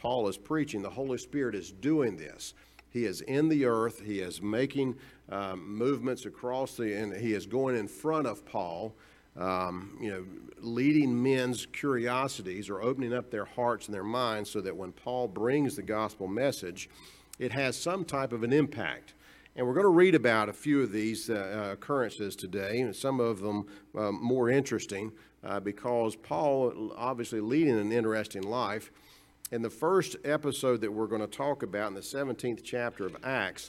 Paul is preaching, the Holy Spirit is doing this. He is in the earth. He is making movements across and he is going in front of Paul, leading men's curiosities or opening up their hearts and their minds so that when Paul brings the gospel message, it has some type of an impact. And we're going to read about a few of these occurrences today, and some of them more interesting because Paul, obviously leading an interesting life. In the first episode that we're going to talk about in the 17th chapter of Acts,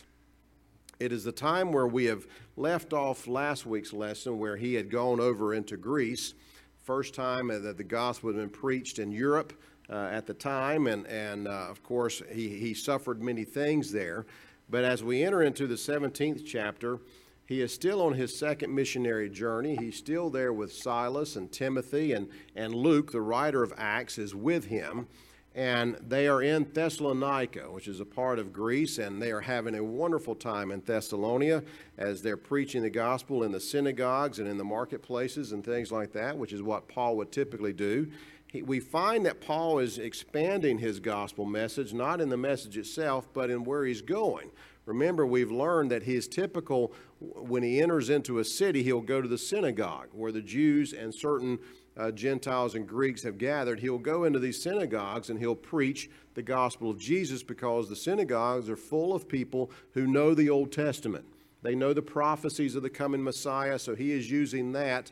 it is the time where we have left off last week's lesson where he had gone over into Greece. First time that the gospel had been preached in Europe at the time, and of course he suffered many things there. But as we enter into the 17th chapter, he is still on his second missionary journey. He's still there with Silas and Timothy, and Luke, the writer of Acts, is with him. And they are in Thessalonica, which is a part of Greece, and they are having a wonderful time in Thessalonica as they're preaching the gospel in the synagogues and in the marketplaces and things like that, which is what Paul would typically do. We find that Paul is expanding his gospel message, not in the message itself, but in where he's going. Remember, we've learned that his typical, when he enters into a city, he'll go to the synagogue, where the Jews and certain Gentiles and Greeks have gathered. He'll go into these synagogues and he'll preach the gospel of Jesus because the synagogues are full of people who know the Old Testament. They know the prophecies of the coming Messiah, so he is using that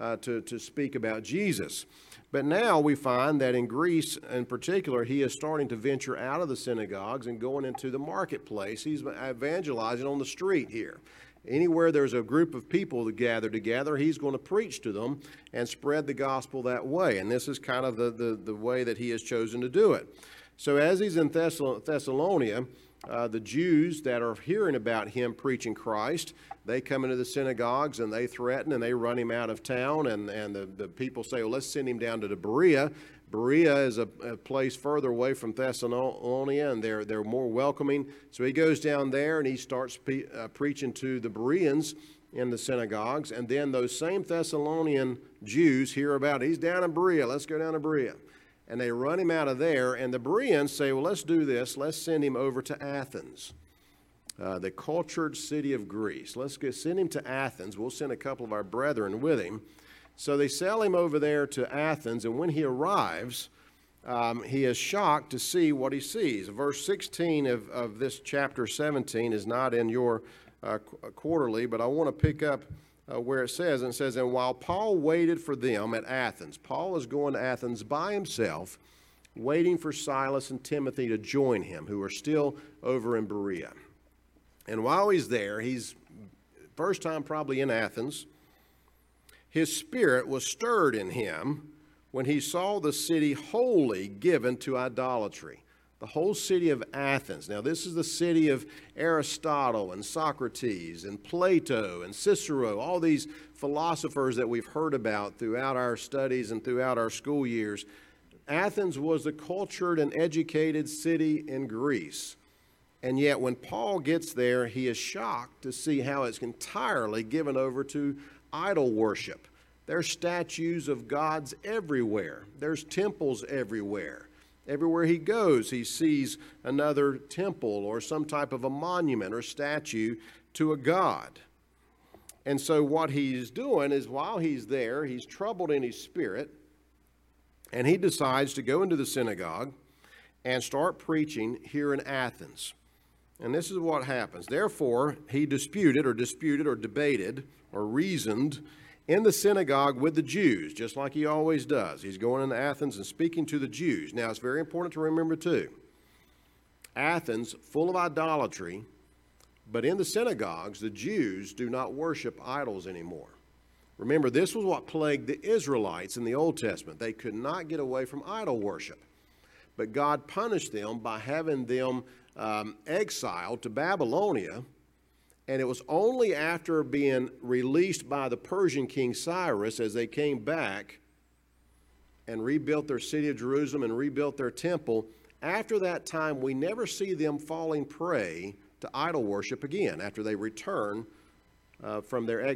to speak about Jesus. But now we find that in Greece in particular, he is starting to venture out of the synagogues and going into the marketplace. He's evangelizing on the street here. Anywhere there's a group of people that gather together, he's going to preach to them and spread the gospel that way. And this is kind of the way that he has chosen to do it. So as he's in Thessalonica, the Jews that are hearing about him preaching Christ, they come into the synagogues and they threaten and they run him out of town. And the people say, well, let's send him down to Berea. Berea is a place further away from Thessalonica, and they're more welcoming. So he goes down there and he starts preaching to the Bereans in the synagogues. And then those same Thessalonian Jews hear about it. He's down in Berea. Let's go down to Berea. And they run him out of there. And the Bereans say, well, let's do this. Let's send him over to Athens, the cultured city of Greece. Let's send him to Athens. We'll send a couple of our brethren with him. So they sell him over there to Athens, and when he arrives, he is shocked to see what he sees. Verse 16 of this chapter 17 is not in your quarterly, but I want to pick up where it says, and it says, and while Paul waited for them at Athens, Paul is going to Athens by himself, waiting for Silas and Timothy to join him, who are still over in Berea. And while he's there, he's first time probably in Athens, his spirit was stirred in him when he saw the city wholly given to idolatry. The whole city of Athens. Now, this is the city of Aristotle and Socrates and Plato and Cicero, all these philosophers that we've heard about throughout our studies and throughout our school years. Athens was the cultured and educated city in Greece. And yet, when Paul gets there, he is shocked to see how it's entirely given over to idol worship. There's statues of gods everywhere. There's temples everywhere. Everywhere he goes, he sees another temple or some type of a monument or statue to a god. And so what he's doing is while he's there, he's troubled in his spirit, and he decides to go into the synagogue and start preaching here in Athens. And this is what happens. Therefore, he disputed or debated or reasoned in the synagogue with the Jews, just like he always does. He's going into Athens and speaking to the Jews. Now, it's very important to remember, too, Athens, full of idolatry, but in the synagogues, the Jews do not worship idols anymore. Remember, this was what plagued the Israelites in the Old Testament. They could not get away from idol worship. But God punished them by having them exiled to Babylonia. And it was only after being released by the Persian king Cyrus, as they came back and rebuilt their city of Jerusalem and rebuilt their temple, after that time we never see them falling prey to idol worship again after they return from their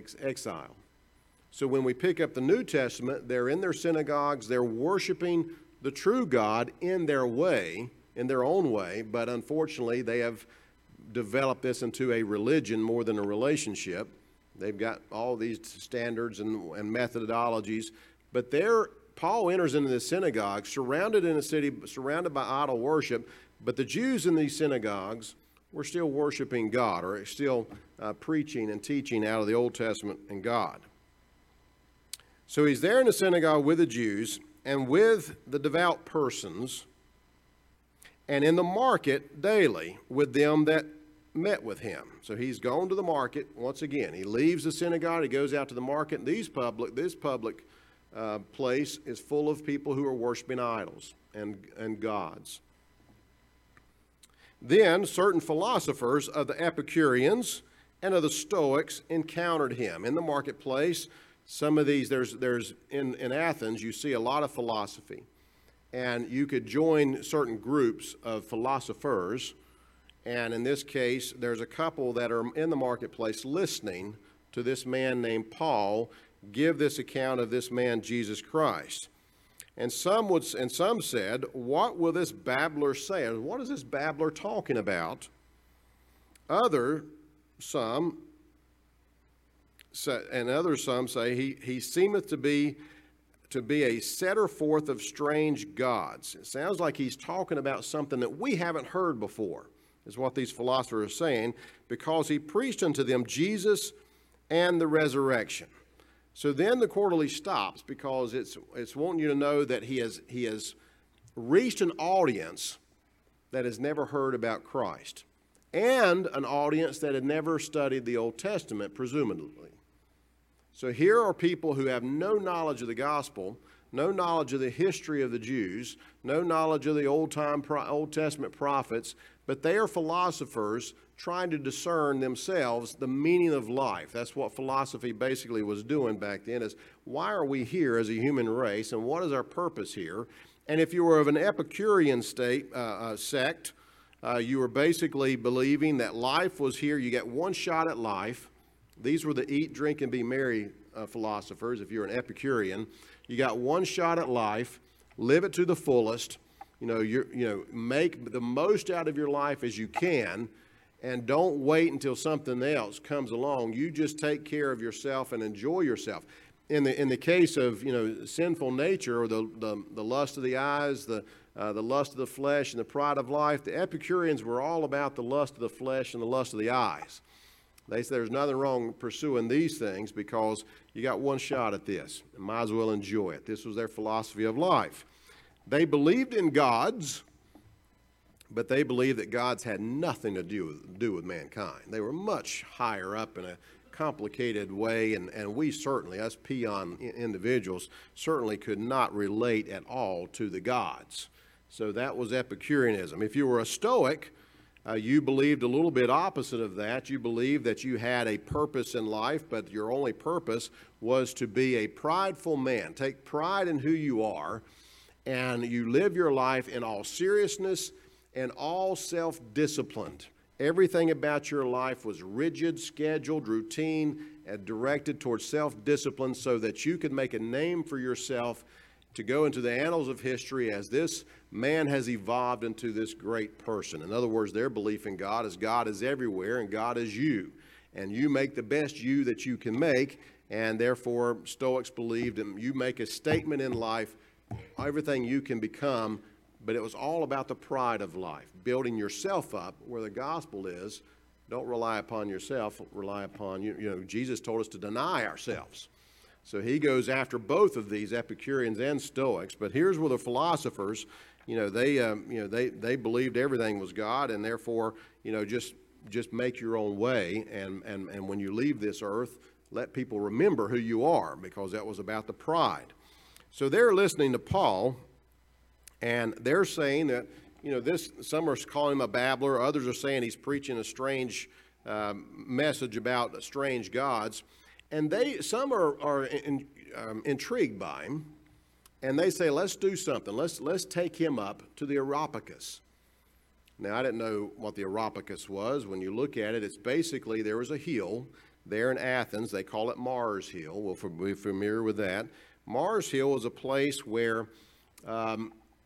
exile. So when we pick up the New Testament, they're in their synagogues, they're worshiping the true God in their way, in their own way, but unfortunately they have developed this into a religion more than a relationship. They've got all these standards and methodologies, but Paul enters into the synagogue, surrounded in a city, surrounded by idol worship, but the Jews in these synagogues were still worshiping God, or still preaching and teaching out of the Old Testament and God. So he's there in the synagogue with the Jews and with the devout persons, and in the market daily with them that met with him. So he's gone to the market once again. He leaves the synagogue, he goes out to the market. This public place is full of people who are worshiping idols and gods. Then certain philosophers of the Epicureans and of the Stoics encountered him in the marketplace. Some of these, there's in Athens, you see a lot of philosophy. And you could join certain groups of philosophers. And in this case, there's a couple that are in the marketplace listening to this man named Paul give this account of this man, Jesus Christ. And some said, "What will this babbler say?" What is this babbler talking about? Some say he seemeth to be a setter forth of strange gods. It sounds like he's talking about something that we haven't heard before, is what these philosophers are saying, because he preached unto them Jesus and the resurrection. So then the quarterly stops, because it's wanting you to know that he has reached an audience that has never heard about Christ, and an audience that had never studied the Old Testament, presumably. So here are people who have no knowledge of the gospel, no knowledge of the history of the Jews, no knowledge of the Old Testament prophets, but they are philosophers trying to discern themselves the meaning of life. That's what philosophy basically was doing back then, is why are we here as a human race, and what is our purpose here? And if you were of an Epicurean sect, you were basically believing that life was here. You get one shot at life. These were the eat, drink, and be merry philosophers. If you're an Epicurean, you got one shot at life. Live it to the fullest. Make the most out of your life as you can, and don't wait until something else comes along. You just take care of yourself and enjoy yourself. In the case of sinful nature, or the lust of the eyes, the lust of the flesh, and the pride of life, the Epicureans were all about the lust of the flesh and the lust of the eyes. They say there's nothing wrong pursuing these things because you got one shot at this, and might as well enjoy it. This was their philosophy of life. They believed in gods, but they believed that gods had nothing to do with mankind. They were much higher up in a complicated way, and we certainly, us peon individuals, certainly could not relate at all to the gods. So that was Epicureanism. If you were a Stoic, you believed a little bit opposite of that. You believed that you had a purpose in life, but your only purpose was to be a prideful man. Take pride in who you are, and you live your life in all seriousness and all self-disciplined. Everything about your life was rigid, scheduled, routine, and directed towards self-discipline so that you could make a name for yourself to go into the annals of history as this man has evolved into this great person. In other words, their belief in God is everywhere, and God is you. And you make the best you that you can make, and therefore Stoics believed that you make a statement in life, everything you can become, but it was all about the pride of life, building yourself up where the gospel is. Don't rely upon yourself, rely upon, Jesus told us to deny ourselves. So he goes after both of these, Epicureans and Stoics. But here's where the philosophers, they believed everything was God, and therefore, just make your own way. And when you leave this earth, let people remember who you are, because that was about the pride. So they're listening to Paul, and they're saying that, some are calling him a babbler, others are saying he's preaching a strange message about strange gods. And some are intrigued by him, and they say, let's do something. Let's take him up to the Areopagus. Now, I didn't know what the Areopagus was. When you look at it, it's basically, there was a hill there in Athens. They call it Mars Hill. We'll be familiar with that. Mars Hill is a place where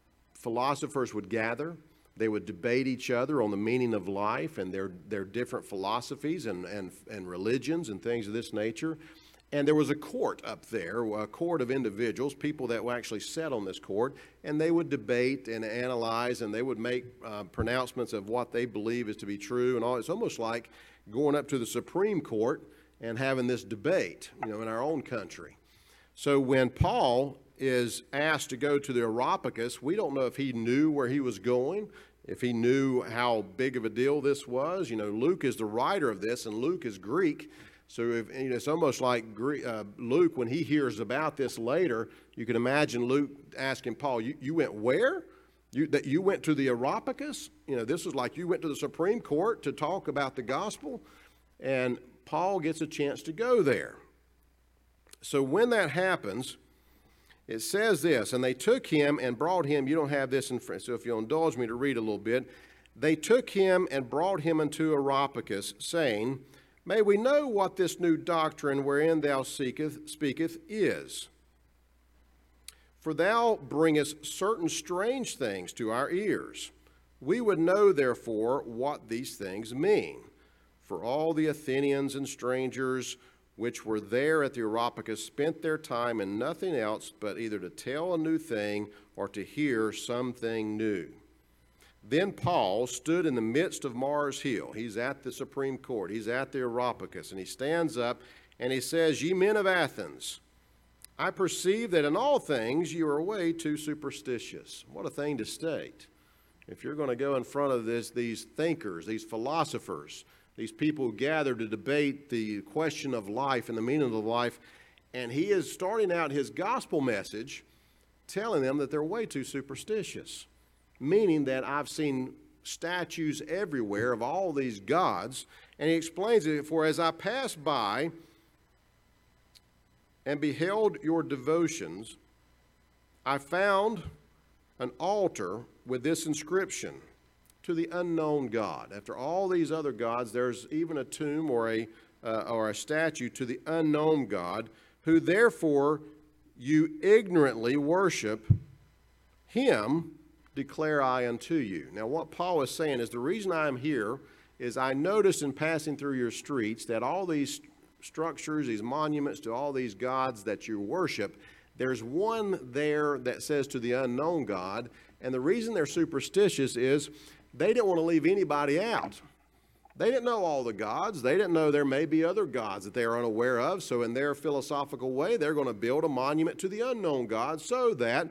philosophers would gather. They would debate each other on the meaning of life and their different philosophies and religions and things of this nature. And there was a court up there, a court of individuals, people that would actually sit on this court, and they would debate and analyze, and they would make pronouncements of what they believe is to be true and all. It's almost like going up to the Supreme Court and having this debate, in our own country. So when Paul is asked to go to the Areopagus, we don't know if he knew where he was going, if he knew how big of a deal this was. Luke is the writer of this, and Luke is Greek. So it's almost like Luke, when he hears about this later, you can imagine Luke asking Paul, you went where? You went to the Areopagus? This was like you went to the Supreme Court to talk about the gospel. And Paul gets a chance to go there. So when that happens, it says this, and they took him and brought him. You don't have this in front, so if you'll indulge me to read a little bit. They took him and brought him unto Areopagus, saying, May we know what this new doctrine wherein thou speaketh is. For thou bringest certain strange things to our ears. We would know, therefore, what these things mean. For all the Athenians and strangers which were there at the Areopagus spent their time in nothing else but either to tell a new thing or to hear something new. Then Paul stood in the midst of Mars Hill. He's at the Supreme Court. He's at the Areopagus. And he stands up and he says, Ye men of Athens, I perceive that in all things you are way too superstitious. What a thing to state. If you're going to go in front of these thinkers, these philosophers, these people who gather to debate the question of life and the meaning of life, and he is starting out his gospel message telling them that they're way too superstitious. Meaning that I've seen statues everywhere of all these gods. And he explains it, for as I passed by and beheld your devotions, I found an altar with this inscription, to the unknown God. After all these other gods, there's even a tomb or a statue to the unknown God, who therefore you ignorantly worship. Him declare I unto you. Now what Paul is saying is the reason I'm here is I noticed in passing through your streets that all these structures, these monuments to all these gods that you worship, there's one there that says to the unknown God, and the reason they're superstitious is they didn't want to leave anybody out. They didn't know all the gods. They didn't know there may be other gods that they are unaware of, so in their philosophical way, they're going to build a monument to the unknown God so that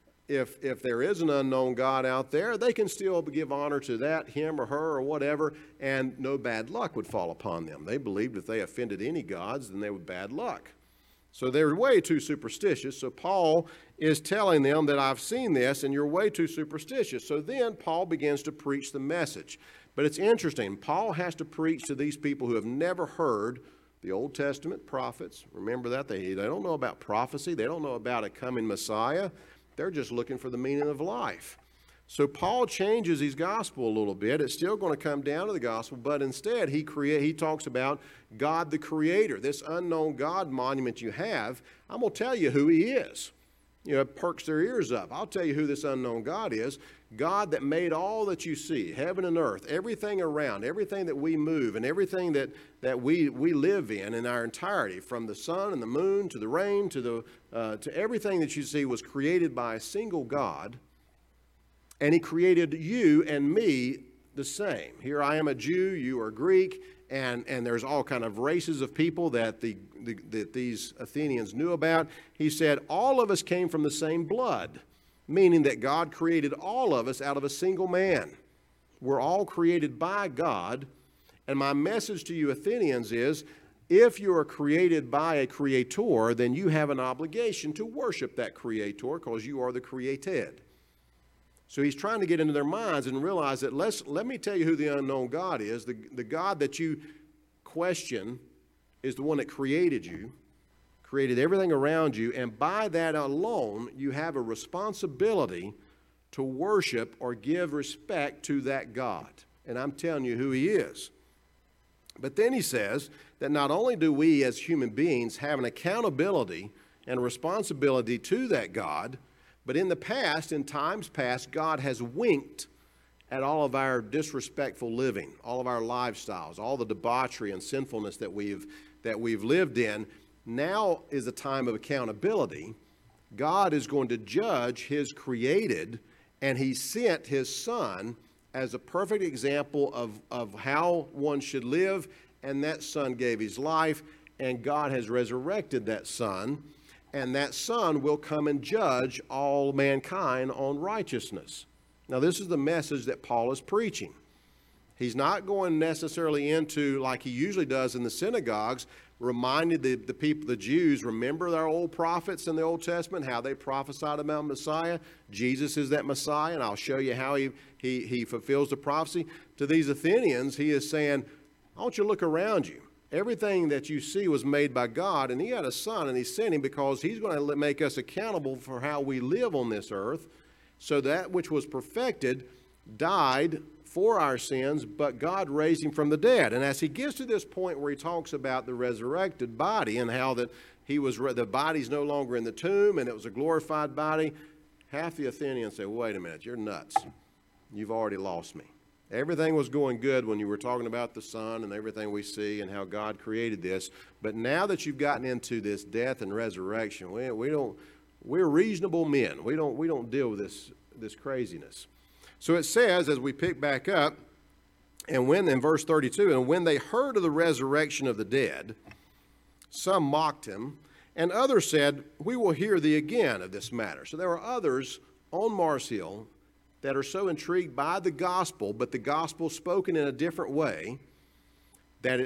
if there is an unknown God out there, they can still give honor to that, him or her or whatever, and no bad luck would fall upon them. They believed if they offended any gods, then they would bad luck. So they're way too superstitious. So Paul is telling them that I've seen this and you're way too superstitious. So then Paul begins to preach the message. But it's interesting. Paul has to preach to these people who have never heard the Old Testament prophets. Remember that? They don't know about prophecy. They don't know about a coming Messiah. They're just looking for the meaning of life. So Paul changes his gospel a little bit. It's still going to come down to the gospel, but instead he talks about God the Creator. This unknown God monument you have, I'm going to tell you who he is. It perks their ears up. I'll tell you who this unknown God is. God that made all that you see, heaven and earth, everything around, everything that we move, and everything that we live in our entirety, from the sun and the moon to the rain to everything that you see was created by a single God. And he created you and me the same. Here I am a Jew, you are Greek, and there's all kind of races of people that these Athenians knew about. He said all of us came from the same blood, meaning that God created all of us out of a single man. We're all created by God. And my message to you Athenians is, if you are created by a creator, then you have an obligation to worship that creator because you are the created. So he's trying to get into their minds and realize that let me tell you who the unknown God is. The God that you question is the one that created you, created everything around you, and by that alone, you have a responsibility to worship or give respect to that God. And I'm telling you who he is. But then he says that not only do we as human beings have an accountability and a responsibility to that God, But in the past, in times past, God has winked at all of our disrespectful living, all of our lifestyles, all the debauchery and sinfulness that we've lived in. Now is a time of accountability. God is going to judge his created, and he sent his Son as a perfect example of how one should live, and that Son gave his life, and God has resurrected that Son, and that Son will come and judge all mankind on righteousness. Now, this is the message that Paul is preaching. He's not going necessarily into, like he usually does in the synagogues, reminded the people, the Jews, remember their old prophets in the Old Testament, how they prophesied about Messiah. Jesus is that Messiah, and I'll show you how he fulfills the prophecy. To these Athenians, he is saying, I want you to look around you. Everything that you see was made by God, and he had a Son, and he sent him because he's going to make us accountable for how we live on this earth. So that which was perfected died for our sins, but God raised him from the dead. And as he gets to this point where he talks about the resurrected body and how that the body's no longer in the tomb and it was a glorified body, half the Athenians say, wait a minute, you're nuts. You've already lost me. Everything was going good when you were talking about the Son and everything we see and how God created this. But now that you've gotten into this death and resurrection, we're reasonable men. We don't deal with this craziness. So it says, as we pick back up, and when, in verse 32, and when they heard of the resurrection of the dead, some mocked him, and others said, we will hear thee again of this matter. So there are others on Mars Hill that are so intrigued by the gospel, but the gospel spoken in a different way, that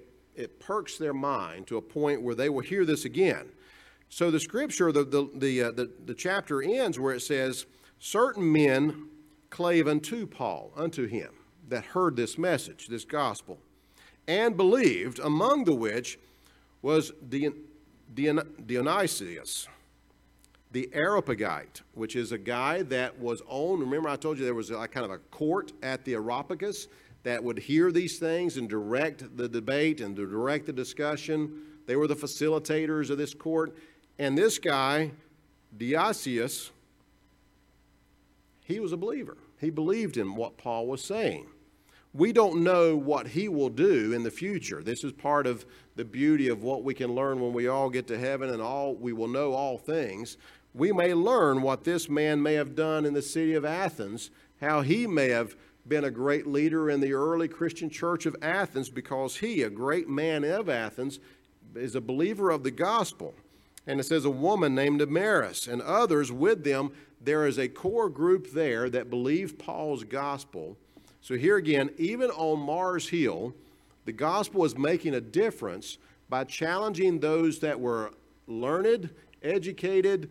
it perks their mind to a point where they will hear this again. So the scripture, the chapter ends where it says, certain men clave unto Paul, unto him, that heard this message, this gospel, and believed, among the which was Dionysius, the Areopagite, which is a guy that was on, remember I told you there was a kind of a court at the Areopagus that would hear these things and direct the debate and to direct the discussion. They were the facilitators of this court. And this guy, Dionysius, he was a believer. He believed in what Paul was saying. We don't know what he will do in the future. This is part of the beauty of what we can learn when we all get to heaven and we will know all things. We may learn what this man may have done in the city of Athens, how he may have been a great leader in the early Christian church of Athens because he, a great man of Athens, is a believer of the gospel. And it says a woman named Damaris and others with them. There is a core group there that believe Paul's gospel. So here again, even on Mars Hill, the gospel is making a difference by challenging those that were learned, educated,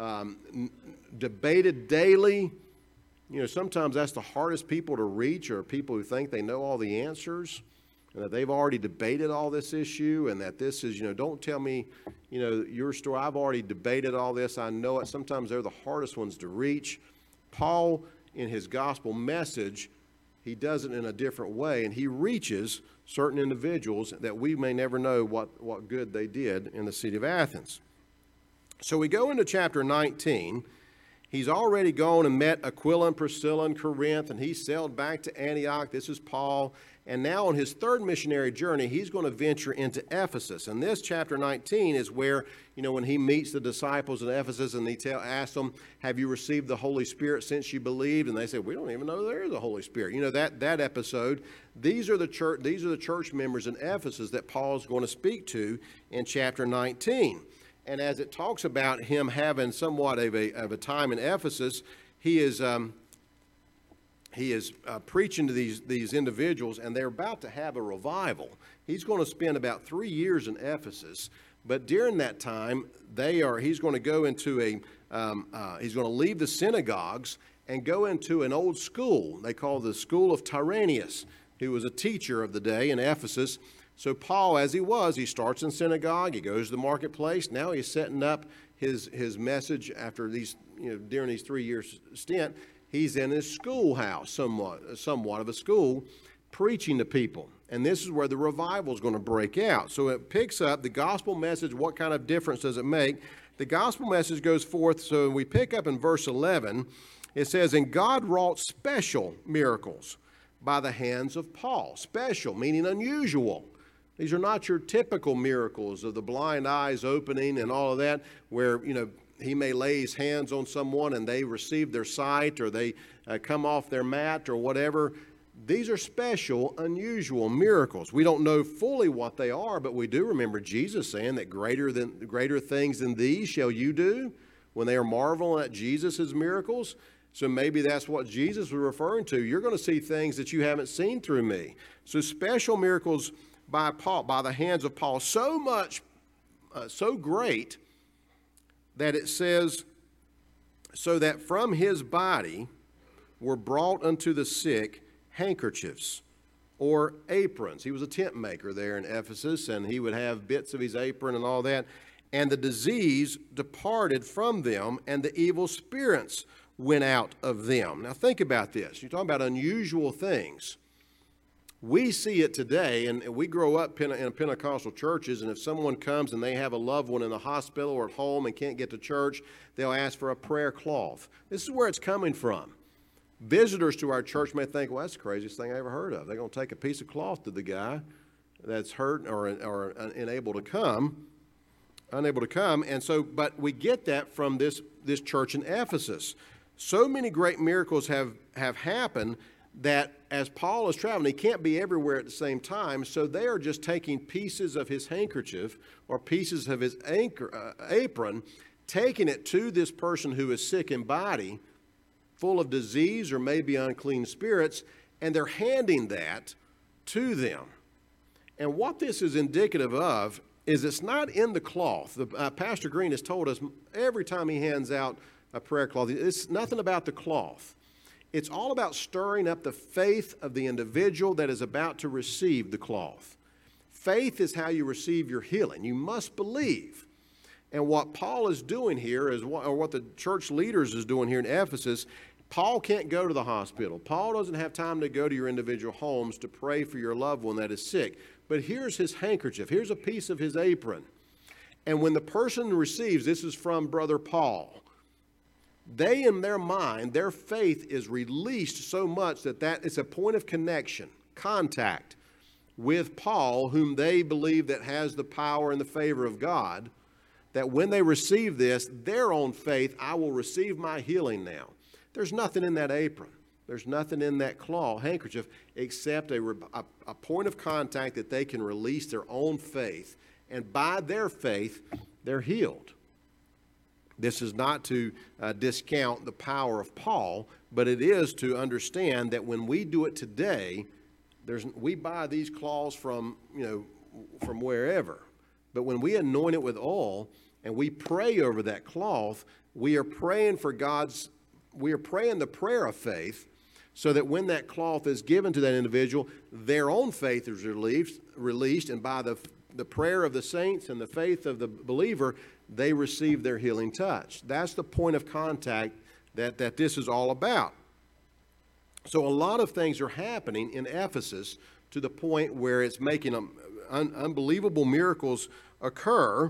debated daily. You know, sometimes that's the hardest people to reach, are people who think they know all the answers and that they've already debated all this issue and that this is, don't tell me, your story. I've already debated all this. I know it. Sometimes they're the hardest ones to reach. Paul, in his gospel message, he does it in a different way, and he reaches certain individuals that we may never know what good they did in the city of Athens. So we go into chapter 19. He's already gone and met Aquila and Priscilla in Corinth, and he sailed back to Antioch. This is Paul. And now on his third missionary journey, he's going to venture into Ephesus. And this chapter 19 is where, when he meets the disciples in Ephesus and he asks them, have you received the Holy Spirit since you believed? And they say, we don't even know there is a Holy Spirit. That episode, these are the church members in Ephesus that Paul's going to speak to in chapter 19. And as it talks about him having somewhat of a time in Ephesus, he is preaching to these individuals, and they're about to have a revival. He's going to spend about 3 years in Ephesus, but during that time, he's going to go into he's going to leave the synagogues and go into an old school. They call the school of Tyrannus, who was a teacher of the day in Ephesus. So Paul, as he starts in synagogue, he goes to the marketplace. Now he's setting up his message after during these 3 years stint. He's in his schoolhouse, somewhat of a school, preaching to people. And this is where the revival is going to break out. So it picks up the gospel message. What kind of difference does it make? The gospel message goes forth. So we pick up in verse 11. It says, and God wrought special miracles by the hands of Paul. Special, meaning unusual. These are not your typical miracles of the blind eyes opening and all of that, where, he may lay his hands on someone and they receive their sight, or they come off their mat or whatever. These are special, unusual miracles. We don't know fully what they are, but we do remember Jesus saying that greater things than these shall you do, when they are marveling at Jesus' miracles. So maybe that's what Jesus was referring to. You're going to see things that you haven't seen through me. So special miracles by Paul, by the hands of Paul, so much, so great, that it says, so that from his body were brought unto the sick handkerchiefs or aprons. He was a tent maker there in Ephesus, and he would have bits of his apron and all that. And the disease departed from them, and the evil spirits went out of them. Now think about this. You're talking about unusual things. We see it today, and we grow up in Pentecostal churches, and if someone comes and they have a loved one in the hospital or at home and can't get to church, they'll ask for a prayer cloth. This is where it's coming from. Visitors to our church may think, well, that's the craziest thing I ever heard of. They're going to take a piece of cloth to the guy that's hurt or unable to come. And so, but we get that from this church in Ephesus. So many great miracles have happened that as Paul is traveling, he can't be everywhere at the same time, so they are just taking pieces of his handkerchief or pieces of his apron, taking it to this person who is sick in body, full of disease or maybe unclean spirits, and they're handing that to them. And what this is indicative of is it's not in the cloth. Pastor Green has told us every time he hands out a prayer cloth, it's nothing about the cloth. It's all about stirring up the faith of the individual that is about to receive the cloth. Faith is how you receive your healing. You must believe. And what Paul is doing here, or what the church leaders is doing here in Ephesus, Paul can't go to the hospital. Paul doesn't have time to go to your individual homes to pray for your loved one that is sick. But here's his handkerchief. Here's a piece of his apron. And when the person receives, this is from Brother Paul, they, in their mind, their faith is released so much that it's a point of connection, contact with Paul, whom they believe that has the power and the favor of God, that when they receive this, their own faith, I will receive my healing now. There's nothing in that apron. There's nothing in that handkerchief, except a point of contact that they can release their own faith. And by their faith, they're healed. This is not to discount the power of Paul, but it is to understand that when we do it today, we buy these cloths from wherever. But when we anoint it with oil and we pray over that cloth, we are praying the prayer of faith, so that when that cloth is given to that individual, their own faith is released, and by the prayer of the saints and the faith of the believer, they receive their healing touch. That's the point of contact that this is all about. So a lot of things are happening in Ephesus to the point where it's making unbelievable miracles occur.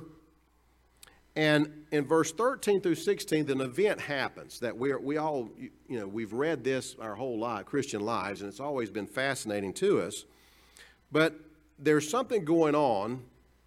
And in verse 13 through 16, an event happens that we've read this our whole life, Christian lives, and it's always been fascinating to us. But there's something going on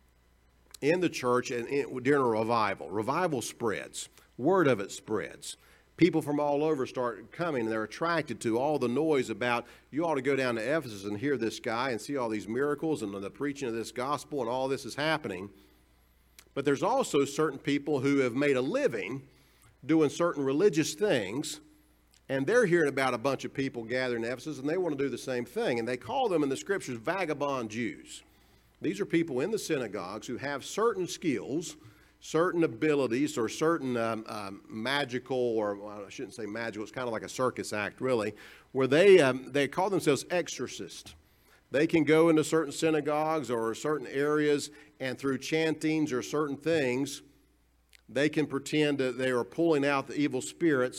in the church and during a revival. Revival spreads. Word of it spreads. People from all over start coming, and they're attracted to all the noise about, you ought to go down to Ephesus and hear this guy and see all these miracles and the preaching of this gospel, and all this is happening. But there's also certain people who have made a living doing certain religious things, and they're hearing about a bunch of people gathering in Ephesus, and they want to do the same thing. And they call them in the scriptures vagabond Jews. These are people in the synagogues who have certain skills, certain abilities, or certain magical, or well, I shouldn't say magical, it's kind of like a circus act really, where they call themselves exorcists. They can go into certain synagogues or certain areas, and through chantings or certain things, they can pretend that they are pulling out the evil spirits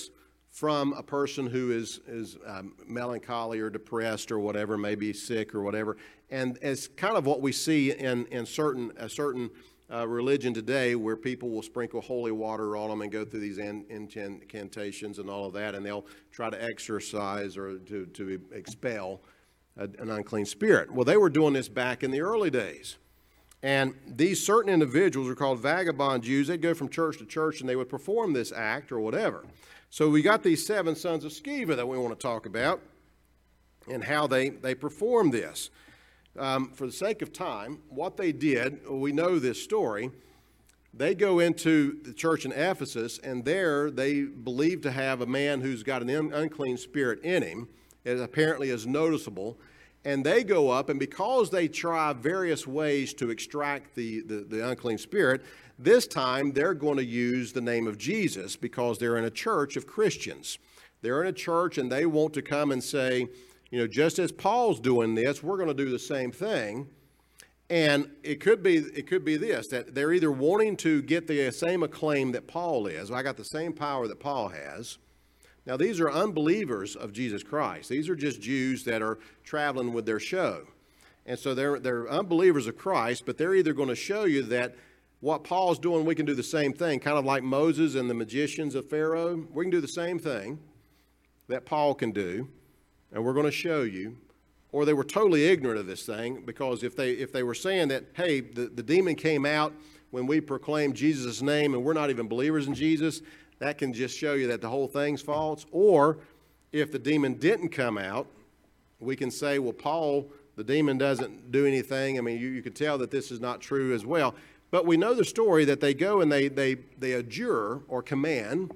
from a person who is melancholy or depressed or whatever, maybe sick or whatever. And it's kind of what we see in a certain religion today, where people will sprinkle holy water on them and go through these incantations and all of that, and they'll try to exorcise or to expel an unclean spirit. Well, they were doing this back in the early days. And these certain individuals are called vagabond Jews. They'd go from church to church and they would perform this act or whatever. So we got these 7 sons of Sceva that we want to talk about and how they performed this. For the sake of time, what they did, we know this story. They go into the church in Ephesus, and there they believe to have a man who's got an unclean spirit in him. It apparently is noticeable. And they go up, and because they try various ways to extract the unclean spirit, this time they're going to use the name of Jesus because they're in a church of Christians. They're in a church, and they want to come and say, just as Paul's doing this, we're going to do the same thing. And it could be this, that they're either wanting to get the same acclaim that Paul is. I got the same power that Paul has. Now, these are unbelievers of Jesus Christ. These are just Jews that are traveling with their show. And so they're unbelievers of Christ, but they're either going to show you that what Paul's doing, we can do the same thing, kind of like Moses and the magicians of Pharaoh. We can do the same thing that Paul can do, and we're going to show you. Or they were totally ignorant of this thing, because if they were saying that, hey, the demon came out when we proclaimed Jesus' name and we're not even believers in Jesus, that can just show you that the whole thing's false. Or if the demon didn't come out, we can say, well, Paul, the demon doesn't do anything. I mean, you could tell that this is not true as well. But we know the story that they go and they adjure or command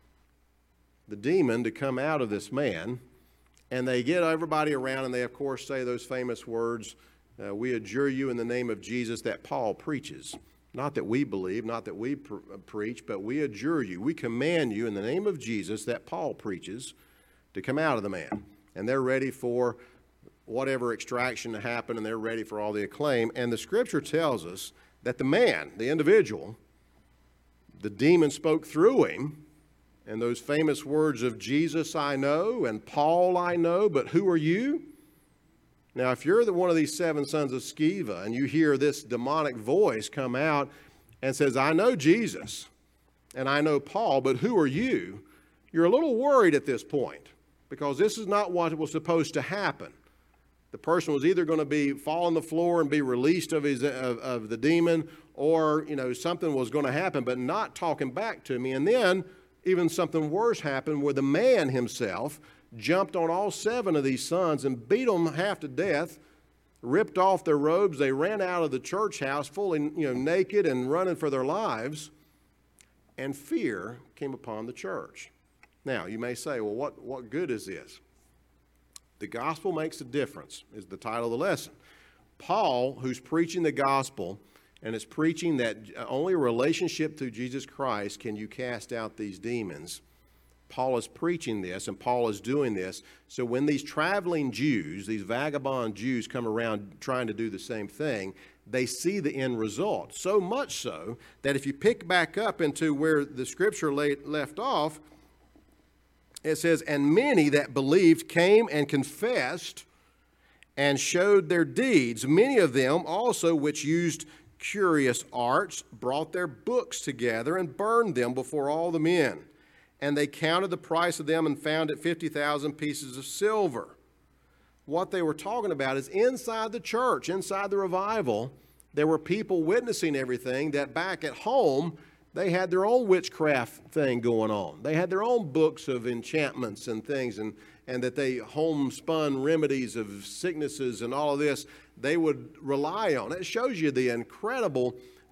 the demon to come out of this man. And they get everybody around, and they, of course, say those famous words, we adjure you in the name of Jesus, that Paul preaches. Not that we believe, not that we preach, but we adjure you. We command you in the name of Jesus that Paul preaches to come out of the man. And they're ready for whatever extraction to happen, and they're ready for all the acclaim. And the Scripture tells us that the man, the individual, the demon spoke through him, and those famous words of Jesus I know and Paul I know, but who are you? Now, if you're one of these 7 sons of Sceva and you hear this demonic voice come out and says, I know Jesus and I know Paul, but who are you? You're a little worried at this point, because this is not what was supposed to happen. The person was either going to fall on the floor and be released of the demon, or something was going to happen, but not talking back to me. And then even something worse happened, where the man himself jumped on all 7 of these sons and beat them half to death, ripped off their robes. They ran out of the church house fully naked and running for their lives, and fear came upon the church. Now, you may say, well, what good is this? The gospel makes a difference is the title of the lesson. Paul, who's preaching the gospel, and is preaching that only a relationship through Jesus Christ can you cast out these demons. Paul is preaching this, and Paul is doing this. So when these traveling Jews, these vagabond Jews, come around trying to do the same thing, they see the end result. So much so that if you pick back up into where the Scripture left off, it says, and many that believed came and confessed and showed their deeds. Many of them also which used curious arts brought their books together and burned them before all the men. And they counted the price of them and found it 50,000 pieces of silver. What they were talking about is inside the church, inside the revival, there were people witnessing everything that back at home, they had their own witchcraft thing going on. They had their own books of enchantments and things, and that they homespun remedies of sicknesses and all of this they would rely on. It shows you the incredible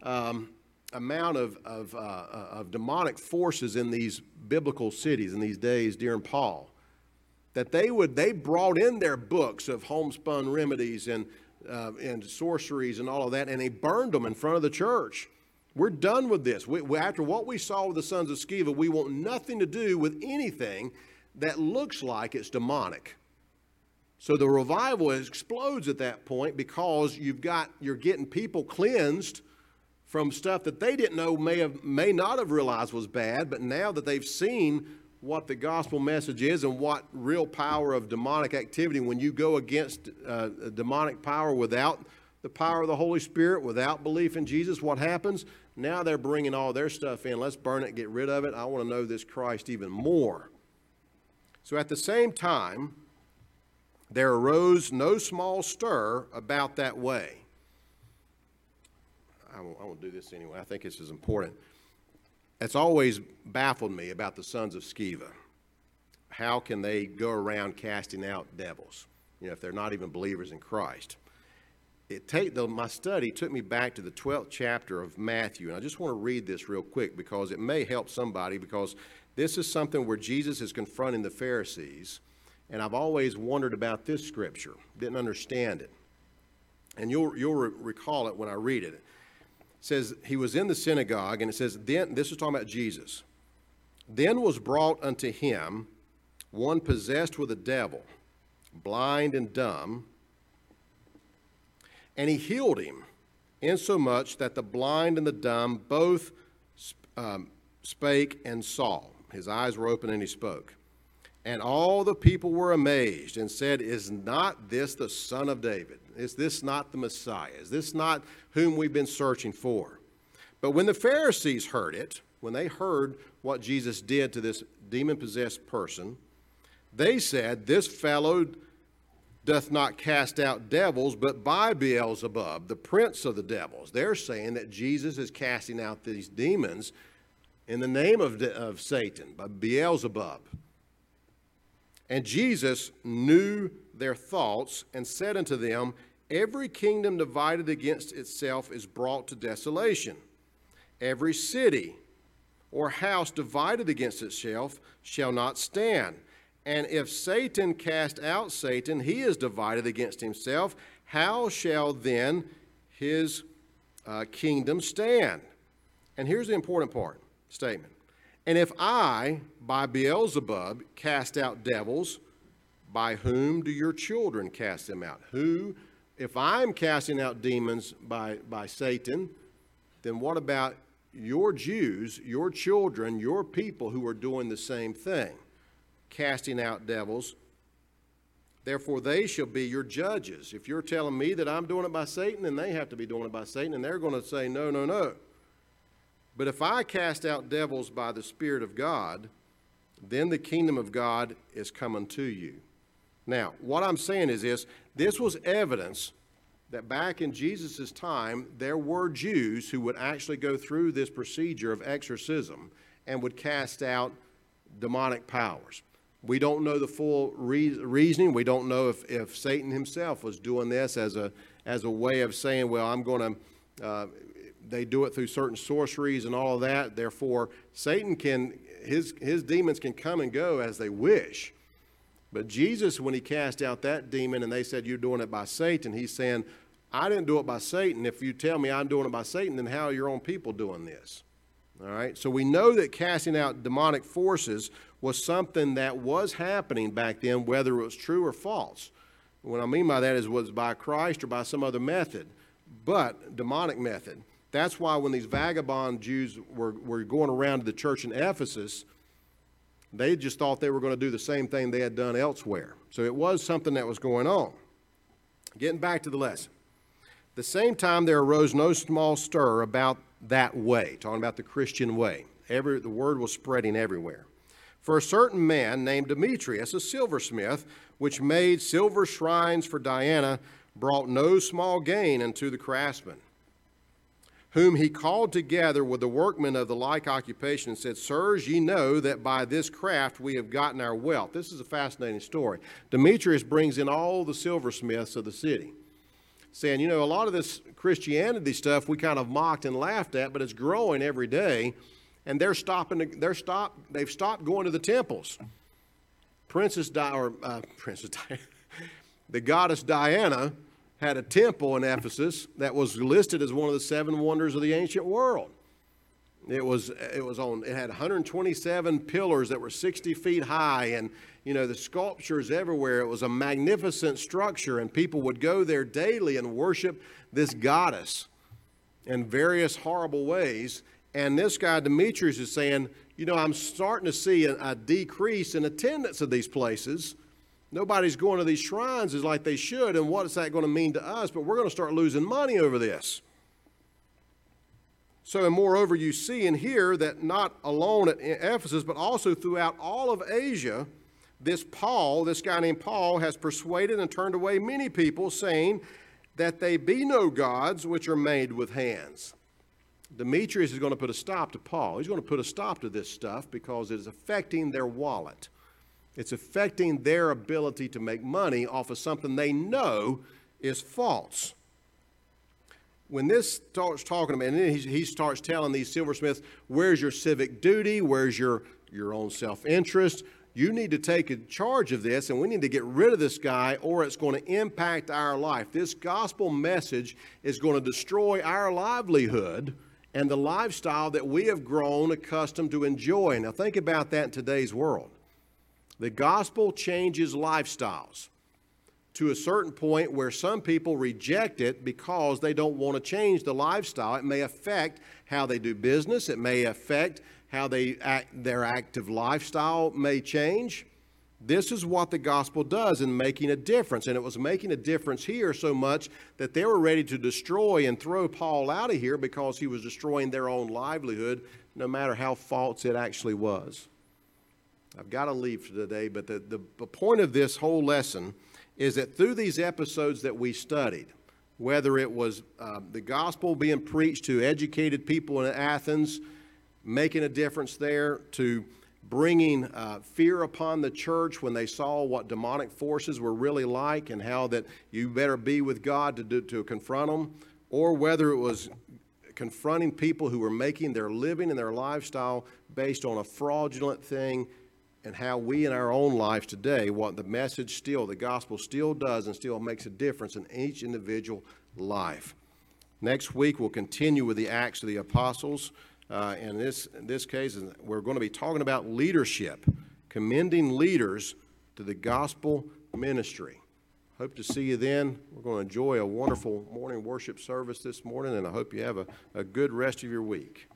amount of demonic forces in these biblical cities in these days during Paul, that they brought in their books of homespun remedies and sorceries and all of that, and they burned them in front of the church. We're done with this. After what we saw with the sons of Sceva, we want nothing to do with anything that looks like it's demonic. So the revival explodes at that point, because you're getting people cleansed from stuff that they didn't know may not have realized was bad, but now that they've seen what the gospel message is and what real power of demonic activity, when you go against demonic power without the power of the Holy Spirit, without belief in Jesus, what happens? Now they're bringing all their stuff in. Let's burn it, get rid of it. I want to know this Christ even more. So at the same time, there arose no small stir about that way. I won't do this anyway. I think this is important. It's always baffled me about the sons of Sceva. How can they go around casting out devils, if they're not even believers in Christ? My study took me back to the 12th chapter of Matthew, and I just want to read this real quick because it may help somebody, because this is something where Jesus is confronting the Pharisees, and I've always wondered about this scripture, didn't understand it. And you'll recall it when I read it. It says, he was in the synagogue, and it says, then, this is talking about Jesus. Then was brought unto him one possessed with a devil, blind and dumb, and he healed him, insomuch that the blind and the dumb both spake and saw. His eyes were open and he spoke. And all the people were amazed and said, is not this the Son of David? Is this not the Messiah? Is this not whom we've been searching for? But when the Pharisees heard it, when they heard what Jesus did to this demon-possessed person, they said, this fellow doth not cast out devils, but by Beelzebub, the prince of the devils. They're saying that Jesus is casting out these demons in the name of Satan, by Beelzebub. And Jesus knew their thoughts and said unto them, every kingdom divided against itself is brought to desolation. Every city or house divided against itself shall not stand. And if Satan cast out Satan, he is divided against himself. How shall then his kingdom stand? And here's the important statement. And if I, by Beelzebub, cast out devils, by whom do your children cast them out? If I'm casting out demons by Satan, then what about your Jews, your children, your people who are doing the same thing? Casting out devils. Therefore they shall be your judges. If you're telling me that I'm doing it by Satan, then they have to be doing it by Satan, and they're going to say, no, no, no. But if I cast out devils by the Spirit of God, then the kingdom of God is coming to you. Now, what I'm saying is this was evidence that back in Jesus' time, there were Jews who would actually go through this procedure of exorcism and would cast out demonic powers. We don't know the full reasoning. We don't know if Satan himself was doing this as a way of saying, well, I'm going to, they do it through certain sorceries and all of that. Therefore, Satan his demons can come and go as they wish. But Jesus, when he cast out that demon and they said, you're doing it by Satan, he's saying, I didn't do it by Satan. If you tell me I'm doing it by Satan, then how are your own people doing this? All right, so we know that casting out demonic forces was something that was happening back then, whether it was true or false. What I mean by that is was by Christ or by some other method, but demonic method. That's why when these vagabond Jews were going around to the church in Ephesus, they just thought they were going to do the same thing they had done elsewhere. So it was something that was going on. Getting back to the lesson. At the same time, there arose no small stir about that way, talking about the Christian way. The word was spreading everywhere. For a certain man named Demetrius, a silversmith, which made silver shrines for Diana, brought no small gain unto the craftsmen, whom he called together with the workmen of the like occupation and said, sirs, ye know that by this craft we have gotten our wealth. This is a fascinating story. Demetrius brings in all the silversmiths of the city, saying, a lot of this Christianity stuff we kind of mocked and laughed at, but it's growing every day, and they've stopped going to the temples. The goddess Diana had a temple in Ephesus that was listed as one of the 7 wonders of the ancient world. It had 127 pillars that were 60 feet high, and the sculptures everywhere. It was a magnificent structure, and people would go there daily and worship this goddess in various horrible ways. And this guy Demetrius is saying, I'm starting to see a decrease in attendance of these places. Nobody's going to these shrines as like they should, and what is that going to mean to us? But we're going to start losing money over this. So, and moreover, you see and hear that not alone at Ephesus, but also throughout all of Asia, this guy named Paul, has persuaded and turned away many people, saying that they be no gods which are made with hands. Demetrius is going to put a stop to Paul. He's going to put a stop to this stuff because it is affecting their wallet. It's affecting their ability to make money off of something they know is false. When this starts talking about, and then he starts telling these silversmiths, where's your civic duty? Where's your own self-interest? You need to take charge of this, and we need to get rid of this guy, or it's going to impact our life. This gospel message is going to destroy our livelihood and the lifestyle that we have grown accustomed to enjoy. Now think about that in today's world. The gospel changes lifestyles to a certain point where some people reject it because they don't want to change the lifestyle. It may affect how they do business. It may affect how they act, their active lifestyle may change. This is what the gospel does in making a difference. And it was making a difference here so much that they were ready to destroy and throw Paul out of here because he was destroying their own livelihood, no matter how false it actually was. I've got to leave for today, but the point of this whole lesson is that through these episodes that we studied, whether it was the gospel being preached to educated people in Athens, making a difference there, to bringing fear upon the church when they saw what demonic forces were really like and how that you better be with God to confront them, or whether it was confronting people who were making their living and their lifestyle based on a fraudulent thing, and how we in our own lives today, what the message still, the gospel still does and still makes a difference in each individual life. Next week, we'll continue with the Acts of the Apostles. In this case, we're going to be talking about leadership, commending leaders to the gospel ministry. Hope to see you then. We're going to enjoy a wonderful morning worship service this morning, and I hope you have a good rest of your week.